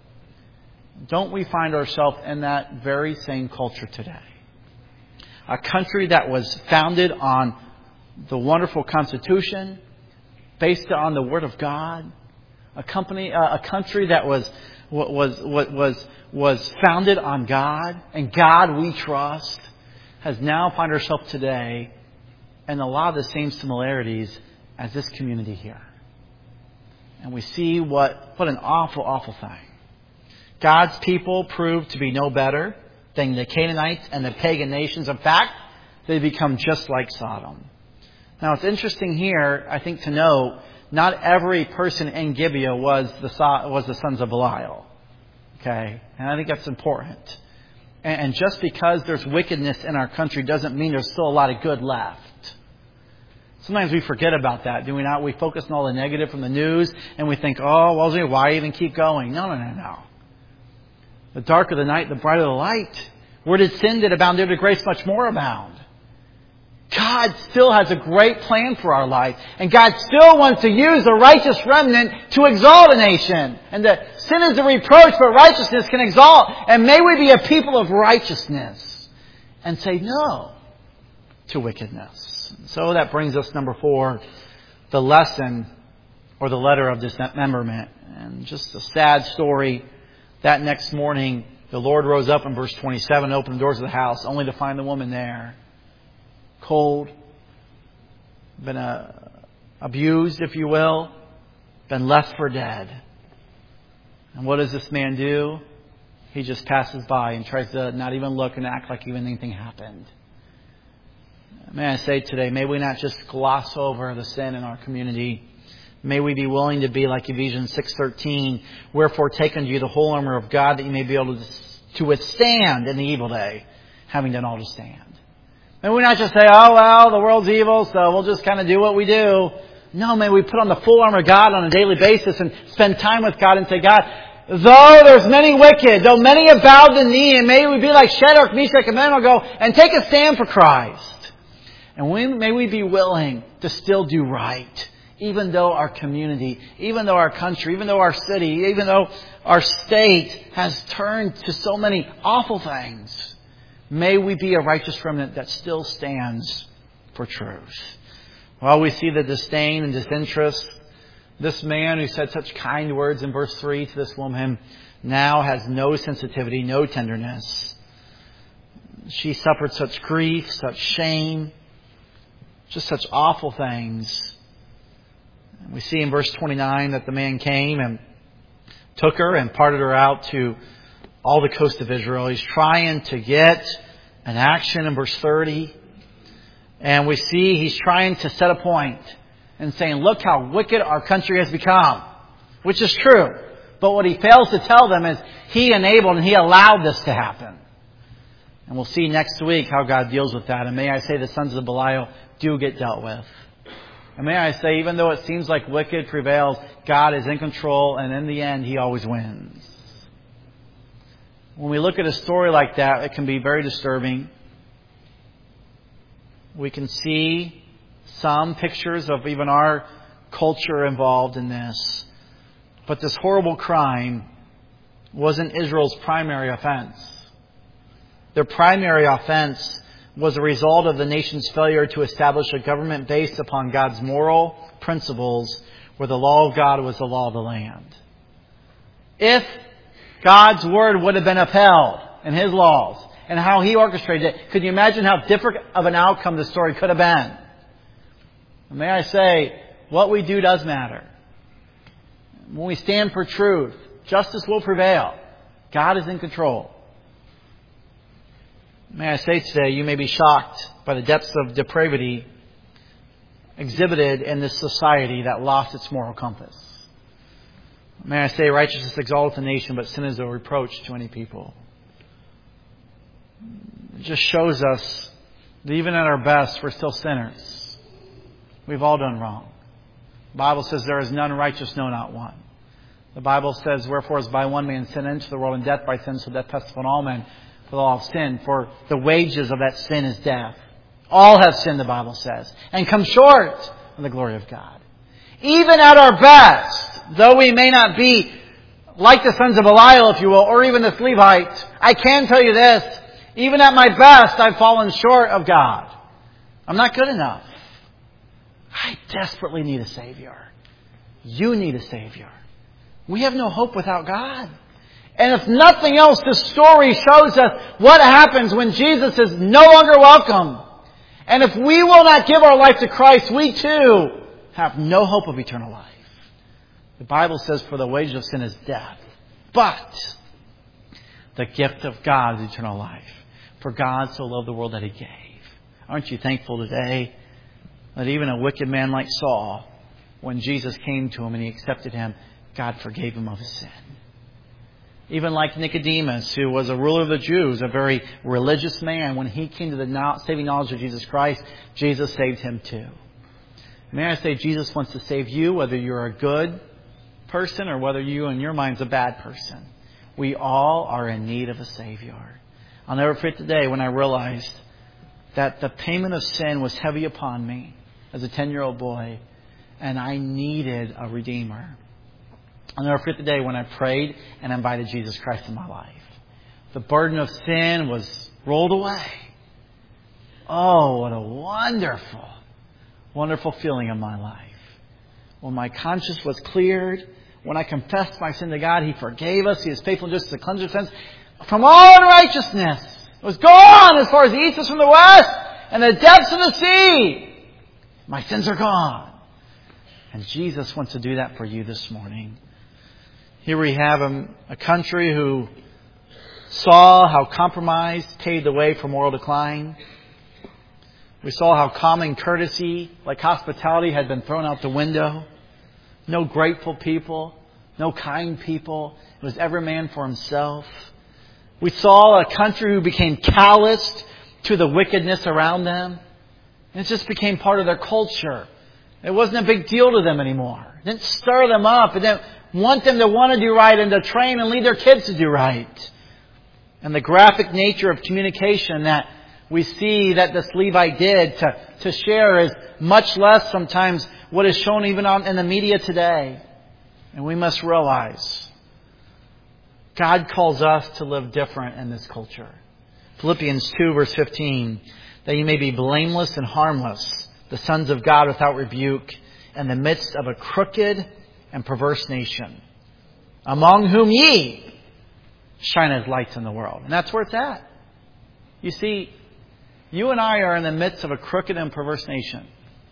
Don't we find ourselves in that very same culture today? A country that was founded on the wonderful Constitution, based on the Word of God. A company, uh, a country that was was was was was founded on God, and God we trust, has now found ourselves today in a lot of the same similarities as this community here. And we see what what an awful, awful thing. God's people proved to be no better than the Canaanites and the pagan nations. In fact, they become just like Sodom. Now it's interesting here, I think, to note, not every person in Gibeah was the was the sons of Belial. Okay? And I think that's important. And just because there's wickedness in our country doesn't mean there's still a lot of good left. Sometimes we forget about that, do we not? We focus on all the negative from the news and we think, oh, well, why even keep going? No, no, no, no. The darker the night, the brighter the light. Where did sin did abound, there did grace much more abound. God still has a great plan for our life. And God still wants to use the righteous remnant to exalt a nation. And that sin is a reproach, but righteousness can exalt. And may we be a people of righteousness and say no to wickedness. So that brings us, number four, the lesson or the letter of dismemberment. And just a sad story. That next morning, the Lord rose up in verse twenty-seven, opened the doors of the house, only to find the woman there. Cold, been uh, abused, if you will, been left for dead. And what does this man do? He just passes by and tries to not even look and act like even anything happened. May I say today, may we not just gloss over the sin in our community. May we be willing to be like Ephesians six thirteen, wherefore take unto you the whole armor of God, that you may be able to, to withstand in the evil day, having done all to stand. May we not just say, oh, well, the world's evil, so we'll just kind of do what we do. No, may we put on the full armor of God on a daily basis and spend time with God and say, God, though there's many wicked, though many have bowed the knee, and may we be like Shadrach, Meshach, and Abednego and take a stand for Christ. And we, may we be willing to still do right, even though our community, even though our country, even though our city, even though our state has turned to so many awful things. May we be a righteous remnant that still stands for truth. Well, we see the disdain and disinterest. This man who said such kind words in verse three to this woman now has no sensitivity, no tenderness. She suffered such grief, such shame, just such awful things. We see in verse twenty-nine that the man came and took her and parted her out to all the coast of Israel. He's trying to get an action in verse thirty. And we see he's trying to set a point and saying, look how wicked our country has become. Which is true. But what he fails to tell them is he enabled and he allowed this to happen. And we'll see next week how God deals with that. And may I say the sons of Belial do get dealt with. And may I say, even though it seems like wicked prevails, God is in control, and in the end, He always wins. When we look at a story like that, it can be very disturbing. We can see some pictures of even our culture involved in this. But this horrible crime wasn't Israel's primary offense. Their primary offense was a result of the nation's failure to establish a government based upon God's moral principles, where the law of God was the law of the land. If God's word would have been upheld in His laws and how He orchestrated it, could you imagine how different of an outcome the story could have been? And may I say, what we do does matter. When we stand for truth, justice will prevail. God is in control. May I say today, you may be shocked by the depths of depravity exhibited in this society that lost its moral compass. May I say, righteousness exalteth a nation, but sin is a reproach to any people. It just shows us that even at our best, we're still sinners. We've all done wrong. The Bible says there is none righteous, no, not one. The Bible says, wherefore as by one man sin into the world, and death by sin, so death passeth upon all men. For the law of sin, for the wages of that sin is death. All have sinned, the Bible says, and come short of the glory of God. Even at our best, though we may not be like the sons of Belial, if you will, or even this Levite, I can tell you this, even at my best, I've fallen short of God. I'm not good enough. I desperately need a Savior. You need a Savior. We have no hope without God. And if nothing else, this story shows us what happens when Jesus is no longer welcome. And if we will not give our life to Christ, we too have no hope of eternal life. The Bible says, for the wages of sin is death. But the gift of God is eternal life. For God so loved the world that He gave. Aren't you thankful today that even a wicked man like Saul, when Jesus came to him and he accepted him, God forgave him of his sin. Even like Nicodemus, who was a ruler of the Jews, a very religious man, when he came to the saving knowledge of Jesus Christ, Jesus saved him too. May I say, Jesus wants to save you, whether you're a good person or whether you in your mind's a bad person. We all are in need of a Savior. I'll never forget the day when I realized that the payment of sin was heavy upon me as a ten-year-old boy, and I needed a Redeemer. I'll never forget the day when I prayed and invited Jesus Christ in my life. The burden of sin was rolled away. Oh, what a wonderful, wonderful feeling in my life. When my conscience was cleared, when I confessed my sin to God, He forgave us. He is faithful and just to cleanse our sins from all unrighteousness. It was gone as far as the east is from the west, and the depths of the sea. My sins are gone. And Jesus wants to do that for you this morning. Here we have a, a country who saw how compromise paved the way for moral decline. We saw how common courtesy, like hospitality, had been thrown out the window. No grateful people, no kind people. It was every man for himself. We saw a country who became calloused to the wickedness around them. And it just became part of their culture. It wasn't a big deal to them anymore. It didn't stir them up. It didn't want them to want to do right and to train and lead their kids to do right. And the graphic nature of communication that we see that this Levite did to, to share is much less sometimes what is shown even on, in the media today. And we must realize God calls us to live different in this culture. Philippians two verse fifteen, that you may be blameless and harmless, the sons of God without rebuke, in the midst of a crooked and perverse nation, among whom ye shine as lights in the world. And that's where it's at. You see, you and I are in the midst of a crooked and perverse nation.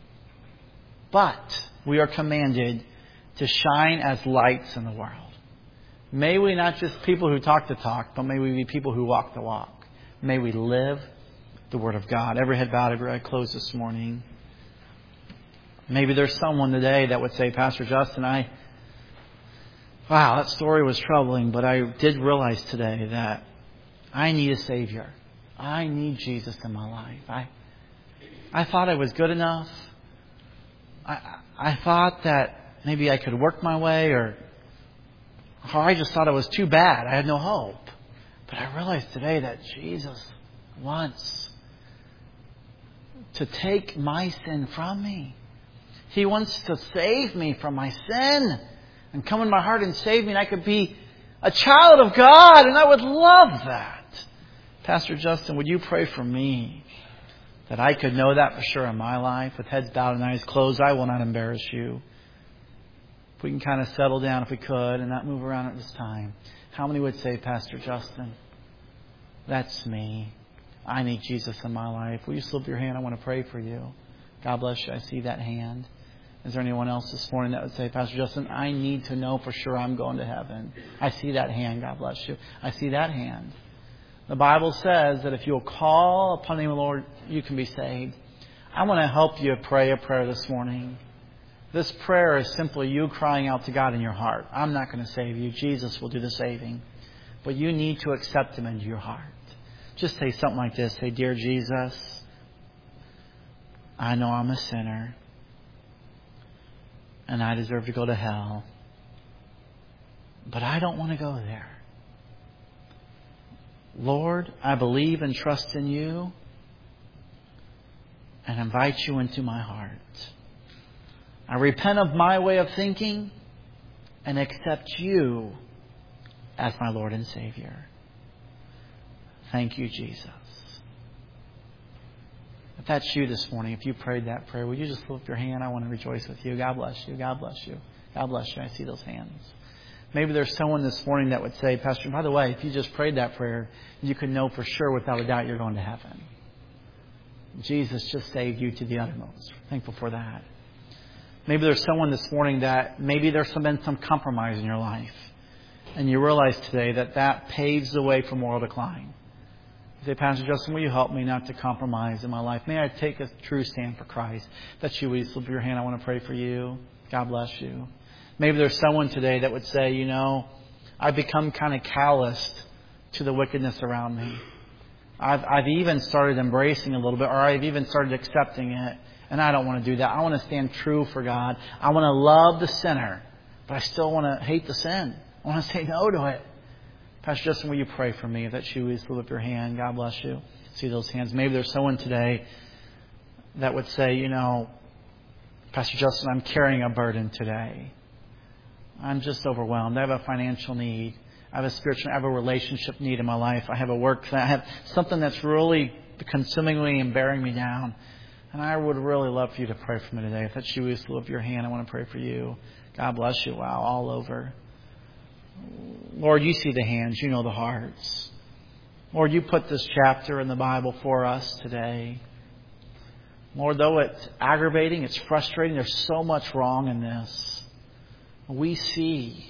But we are commanded to shine as lights in the world. May we not just people who talk the talk, but may we be people who walk the walk. May we live the Word of God. Every head bowed, every eye closed this morning. Maybe there's someone today that would say, Pastor Justin, I, wow, that story was troubling, but I did realize today that I need a Savior. I need Jesus in my life. I, I thought I was good enough. I, I thought that maybe I could work my way, or, or I just thought it was too bad. I had no hope. But I realized today that Jesus wants to take my sin from me. He wants to save me from my sin and come in my heart and save me, and I could be a child of God, and I would love that. Pastor Justin, would you pray for me that I could know that for sure in my life? With heads bowed and eyes closed, I will not embarrass you. If we can kind of settle down if we could and not move around at this time. How many would say, Pastor Justin, that's me. I need Jesus in my life. Will you slip your hand? I want to pray for you. God bless you. I see that hand. Is there anyone else this morning that would say, Pastor Justin, I need to know for sure I'm going to heaven? I see that hand. God bless you. I see that hand. The Bible says that if you'll call upon the name of the Lord, you can be saved. I want to help you pray a prayer this morning. This prayer is simply you crying out to God in your heart. I'm not going to save you. Jesus will do the saving. But you need to accept Him into your heart. Just say something like this. Say, Dear Jesus, I know I'm a sinner, and I deserve to go to hell. But I don't want to go there. Lord, I believe and trust in you and invite you into my heart. I repent of my way of thinking and accept you as my Lord and Savior. Thank you, Jesus. If that's you this morning, if you prayed that prayer, will you just lift your hand? I want to rejoice with you. God bless you. God bless you. God bless you. I see those hands. Maybe there's someone this morning that would say, Pastor, by the way, if you just prayed that prayer, you can know for sure without a doubt you're going to heaven. Jesus just saved you to the uttermost. Thankful for that. Maybe there's someone this morning that maybe there's been some compromise in your life. And you realize today that that paves the way for moral decline. Say, Pastor Justin, will you help me not to compromise in my life? May I take a true stand for Christ? That's you. Will you slip your hand? I want to pray for you. God bless you. Maybe there's someone today that would say, you know, I've become kind of calloused to the wickedness around me. I've, I've even started embracing a little bit, or I've even started accepting it. And I don't want to do that. I want to stand true for God. I want to love the sinner, but I still want to hate the sin. I want to say no to it. Pastor Justin, will you pray for me? If that's you, please slip up your hand. God bless you. See those hands. Maybe there's someone today that would say, you know, Pastor Justin, I'm carrying a burden today. I'm just overwhelmed. I have a financial need. I have a spiritual, I have a relationship need in my life. I have a work, I have something that's really consuming me and bearing me down. And I would really love for you to pray for me today. If that's you, please slip up your hand. I want to pray for you. God bless you. Wow, all over. Lord, you see the hands. You know the hearts. Lord, you put this chapter in the Bible for us today. Lord, though it's aggravating, it's frustrating, there's so much wrong in this. We see,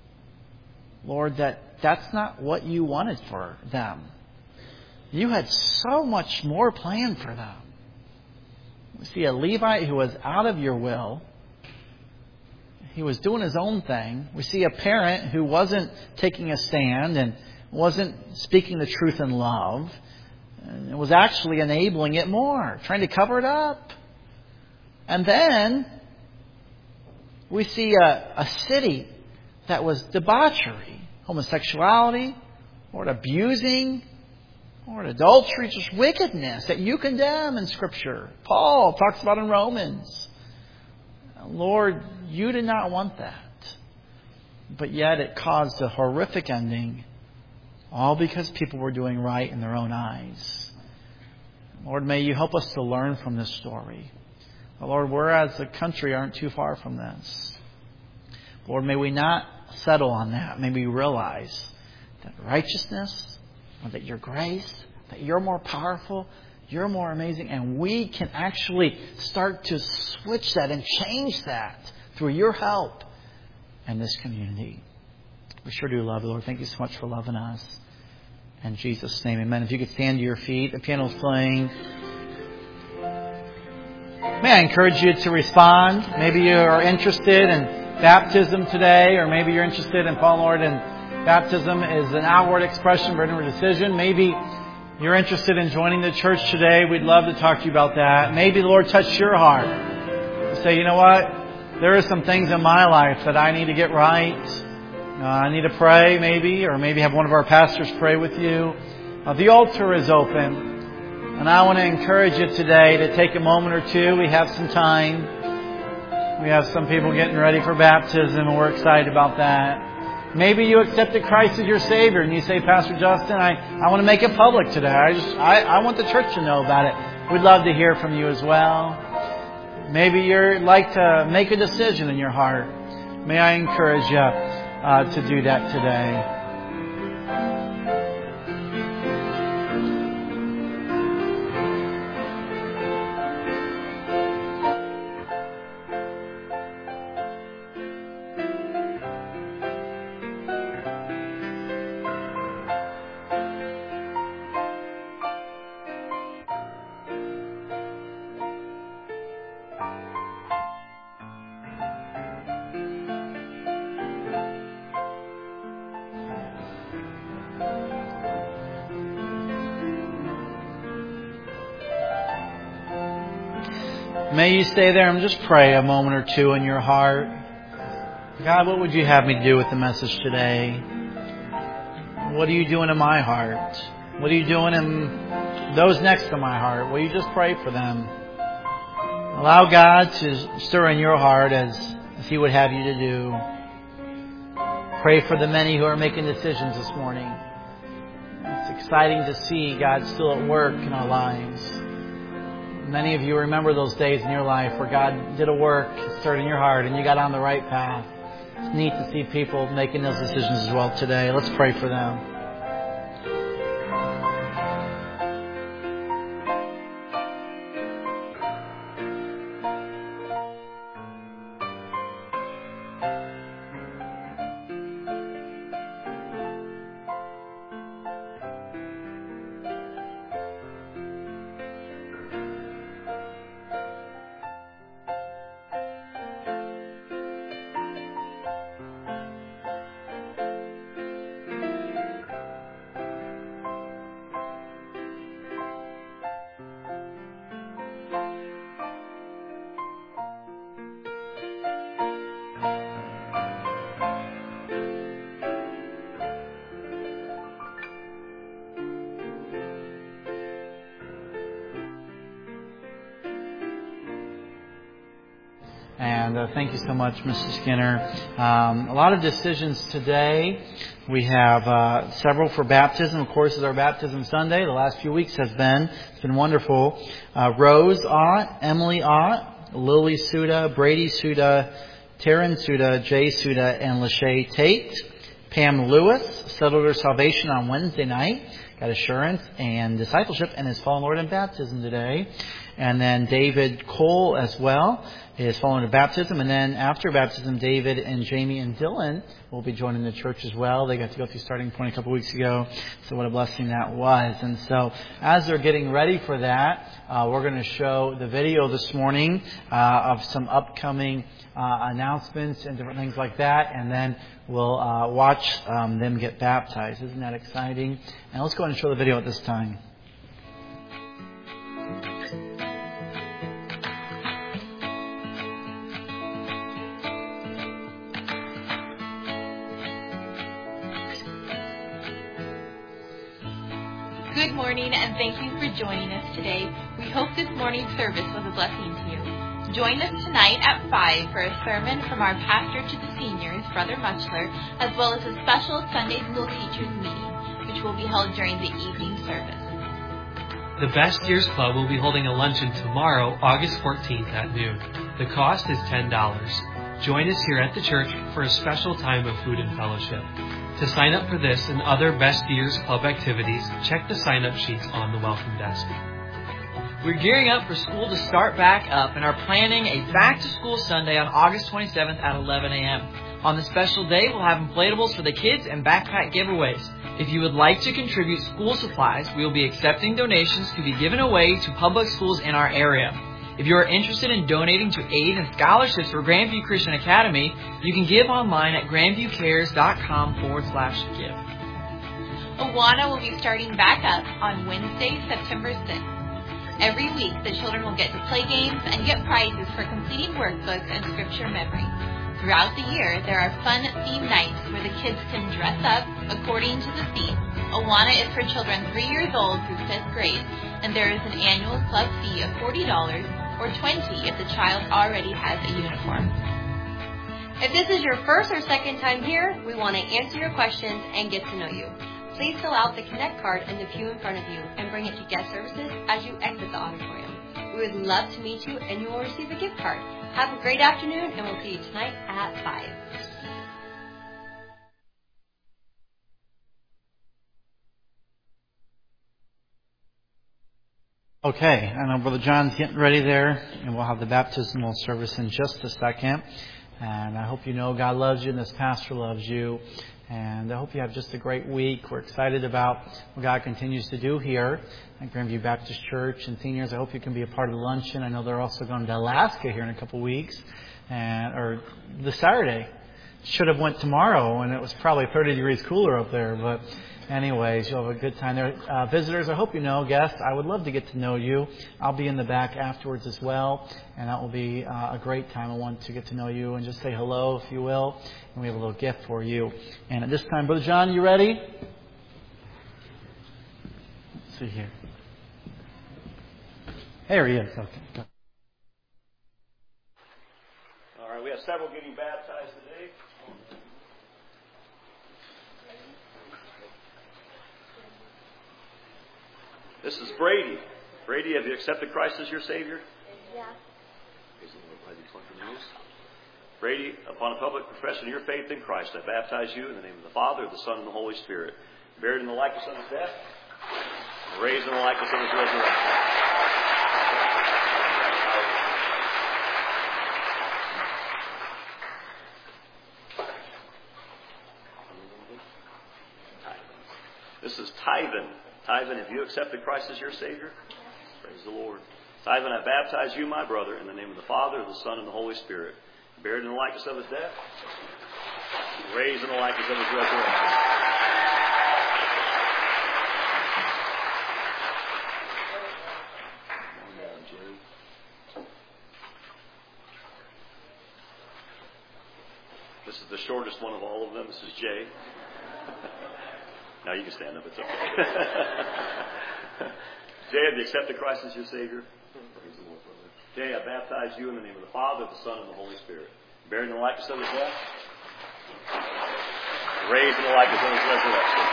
Lord, that that's not what you wanted for them. You had so much more planned for them. We see a Levite who was out of your will. He was doing his own thing. We see a parent who wasn't taking a stand and wasn't speaking the truth in love. And was actually enabling it more, trying to cover it up. And then we see a, a city that was debauchery, homosexuality, or abusing, or adultery, just wickedness that you condemn in Scripture. Paul talks about in Romans. Lord, you did not want that. But yet it caused a horrific ending. All because people were doing right in their own eyes. Lord, may you help us to learn from this story. Lord, we as a country aren't too far from this. Lord, may we not settle on that. May we realize that righteousness, or that your grace, that you're more powerful, you're more amazing, and we can actually start to switch that and change that through your help in this community. We sure do love you, Lord. Thank you so much for loving us. In Jesus' name, amen. If you could stand to your feet, the piano's playing. May I encourage you to respond. Maybe you are interested in baptism today, or maybe you're interested in following the Lord, and baptism is an outward expression of an inward decision. Maybe you're interested in joining the church today. We'd love to talk to you about that. Maybe the Lord touched your heart. You say, you know what? There are some things in my life that I need to get right. Uh, I need to pray, maybe, or maybe have one of our pastors pray with you. Uh, the altar is open, and I want to encourage you today to take a moment or two. We have some time. We have some people getting ready for baptism, and we're excited about that. Maybe you accepted Christ as your Savior, and you say, Pastor Justin, I, I want to make it public today. I just I, I want the church to know about it. We'd love to hear from you as well. Maybe you'd like to make a decision in your heart. May I encourage you Uh, to do that today. May you stay there and just pray a moment or two in your heart. God, what would you have me do with the message today? What are you doing in my heart? What are you doing in those next to my heart? Will you just pray for them? Allow God to stir in your heart as, as He would have you to do. Pray for the many who are making decisions this morning. It's exciting to see God still at work in our lives. Many of you remember those days in your life where God did a work, stirred in your heart, and you got on the right path. It's neat to see people making those decisions as well today. Let's pray for them. And uh, thank you so much, Missus Skinner. Um, a lot of decisions today. We have uh, several for baptism. Of course, it's our baptism Sunday. The last few weeks has been. It's been wonderful. Uh, Rose Ott, Emily Ott, Lily Suda, Brady Suda, Taryn Suda, Jay Suda, and Lachey Tate. Pam Lewis settled her salvation on Wednesday night. Got assurance and discipleship and is following Lord in baptism today. And then David Cole as well is following to baptism. And then after baptism, David and Jamie and Dylan will be joining the church as well. They got to go through starting point a couple weeks ago. So what a blessing that was. And so as they're getting ready for that, uh, we're going to show the video this morning uh, of some upcoming uh, announcements and different things like that. And then we'll uh, watch um, them get baptized. Isn't that exciting? And let's go ahead and show the video at this time. Good morning, and thank you for joining us today. We hope this morning's service was a blessing to you. Join us tonight at five for a sermon from our pastor to the seniors, Brother Muchler, as well as a special Sunday school teachers meeting, which will be held during the evening service. The Best Years Club will be holding a luncheon tomorrow, August fourteenth at noon. The cost is ten dollars. Join us here at the church for a special time of food and fellowship. To sign up for this and other Best Years Club activities, check the sign-up sheets on the welcome desk. We're gearing up for school to start back up and are planning a back-to-school Sunday on August twenty-seventh at eleven a.m. On the special day, we'll have inflatables for the kids and backpack giveaways. If you would like to contribute school supplies, we will be accepting donations to be given away to public schools in our area. If you are interested in donating to aid and scholarships for Grandview Christian Academy, you can give online at grandviewcares.com forward slash give. Awana will be starting back up on Wednesday, September sixth. Every week, the children will get to play games and get prizes for completing workbooks and scripture memory. Throughout the year, there are fun theme nights where the kids can dress up according to the theme. Awana is for children three years old through fifth grade, and there is an annual club fee of forty dollars or twenty dollars if the child already has a uniform. If this is your first or second time here, we want to answer your questions and get to know you. Please fill out the Connect card in the pew in front of you and bring it to guest services as you exit the auditorium. We would love to meet you, and you will receive a gift card. Have a great afternoon, and we'll see you tonight at five. Okay, I know Brother John's getting ready there, and we'll have the baptismal service in just a second. And I hope you know God loves you and this pastor loves you. And I hope you have just a great week. We're excited about what God continues to do here at Grandview Baptist Church. And seniors, I hope you can be a part of the luncheon. I know they're also going to Alaska here in a couple weeks, and or this Saturday. Should have went tomorrow, and it was probably thirty degrees cooler up there. But anyways, you'll have a good time there. Uh, visitors, I hope you know, guests, I would love to get to know you. I'll be in the back afterwards as well, and that will be uh, a great time. I want to get to know you and just say hello, if you will. And we have a little gift for you. And at this time, Brother John, you ready? Let's see here. There he is. Okay. Go. All right, we have several getting baptized today. This is Brady. Brady, have you accepted Christ as your Savior? Yeah. Brady, upon a public profession of your faith in Christ, I baptize you in the name of the Father, the Son, and the Holy Spirit, buried in the likeness of his death, raised in the likeness of his resurrection. This is Tyven. Tyven, have you accepted Christ as your Savior? Praise the Lord. Tyven, I baptize you, my brother, in the name of the Father, the Son, and the Holy Spirit, buried in the likeness of his death, raised in the likeness of his resurrection. This is the shortest one of all of them. This is Jay. Now you can stand up. It's okay. Jay, have you accepted Christ as your Savior? Praise the Lord, brother. Today I baptize you in the name of the Father, the Son, and the Holy Spirit. Buried in the likeness of his death, raised in the likeness of his resurrection.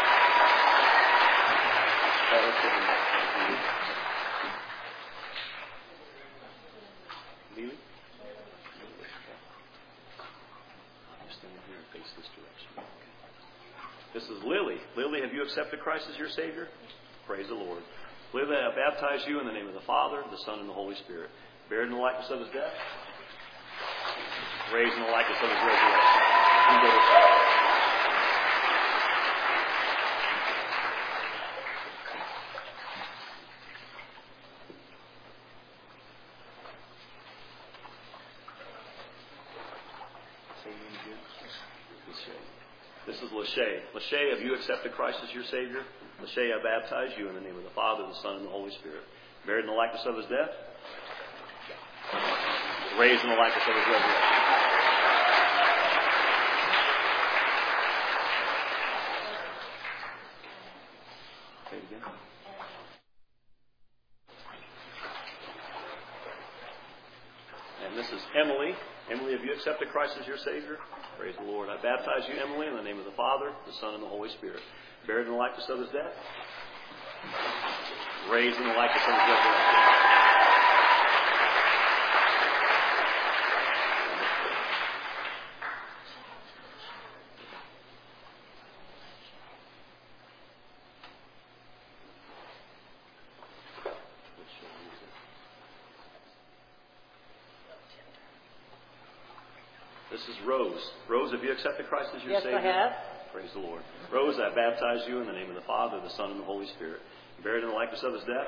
Lily? Stand here and face this direction. This is Lily. Lily, have you accepted Christ as your Savior? Praise the Lord. Lily, I baptize you in the name of the Father, the Son, and the Holy Spirit. Buried in the likeness of his death, raised in the likeness of his resurrection. This is Lachey. Lachey, have you accepted Christ as your Savior? Lachey, I baptize you in the name of the Father, the Son, and the Holy Spirit. Buried in the likeness of his death, raised in the likeness of his resurrection. Say it again. And this is Emily. Emily, have you accepted Christ as your Savior? Praise the Lord. I baptize you, Emily, in the name of the Father, the Son, and the Holy Spirit. Buried in the likeness of his death, raised in the likeness of his resurrection. This is Rose. Rose, have you accepted Christ as your yes, Savior? Yes, I have. Praise the Lord. Rose, I baptize you in the name of the Father, the Son, and the Holy Spirit. Buried in the likeness of his death,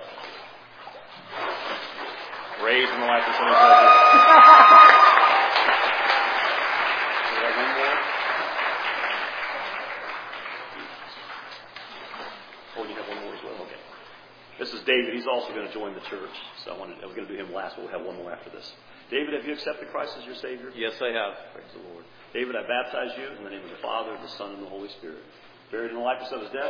raised in the likeness of his resurrection. We have one more. Oh, you have one more as well? Okay. This is David. He's also going to join the church. So I, wanted, I was going to do him last, but we'll have one more after this. David, have you accepted Christ as your Savior? Yes, I have. Praise the Lord. David, I baptize you in the name of the Father, the Son, and the Holy Spirit. Buried in the likeness of his death,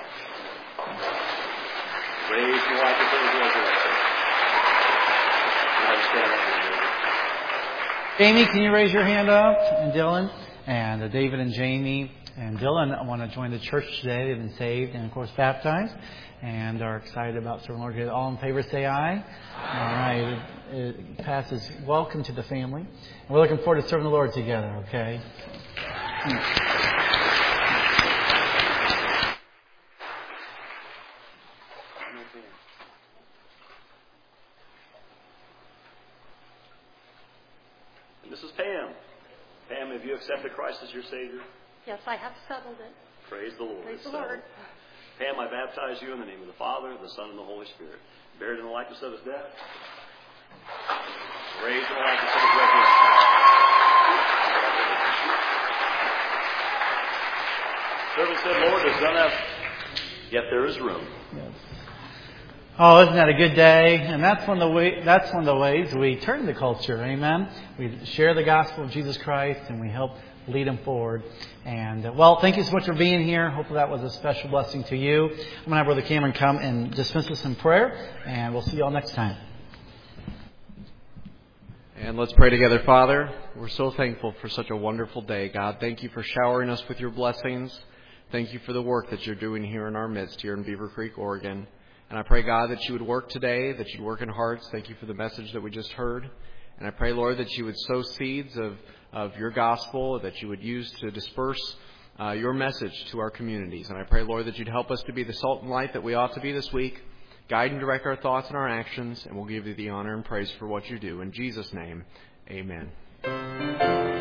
raised in the likeness of his resurrection. Now stand up here, David. Jamie, can you raise your hand up? And Dylan? And uh, David and Jamie and Dylan want to join the church today. They've been saved and, of course, baptized and are excited about serving the Lord together. All in favor, say aye. Aye. All right. It, it passes. Welcome to the family. And we're looking forward to serving the Lord together, okay? And this is Pam. Pam, have you accepted Christ as your Savior? Yes, I have settled it. Praise the Lord. Praise the Lord. Pam, I baptize you in the name of the Father, the Son, and the Holy Spirit. Buried in the likeness of his death, raised in the likeness of his resurrection. Servant said, Lord, there's none else, yet there is room. Yes. Oh, isn't that a good day? And that's one of the way, that's one of the ways we turn the culture. Amen. We share the gospel of Jesus Christ and we help lead them forward. And uh, well, thank you so much for being here. Hopefully that was a special blessing to you. I'm going to have Brother Cameron come and dismiss us in prayer, and we'll see you all next time. And let's pray together. Father, we're so thankful for such a wonderful day. God, thank you for showering us with your blessings. Thank you for the work that you're doing here in our midst, here in Beaver Creek, Oregon. And I pray, God, that you would work today, that you'd work in hearts. Thank you for the message that we just heard. And I pray, Lord, that you would sow seeds of, of your gospel, that you would use to disperse uh, your message to our communities. And I pray, Lord, that you'd help us to be the salt and light that we ought to be this week. Guide and direct our thoughts and our actions, and we'll give you the honor and praise for what you do. In Jesus' name, amen.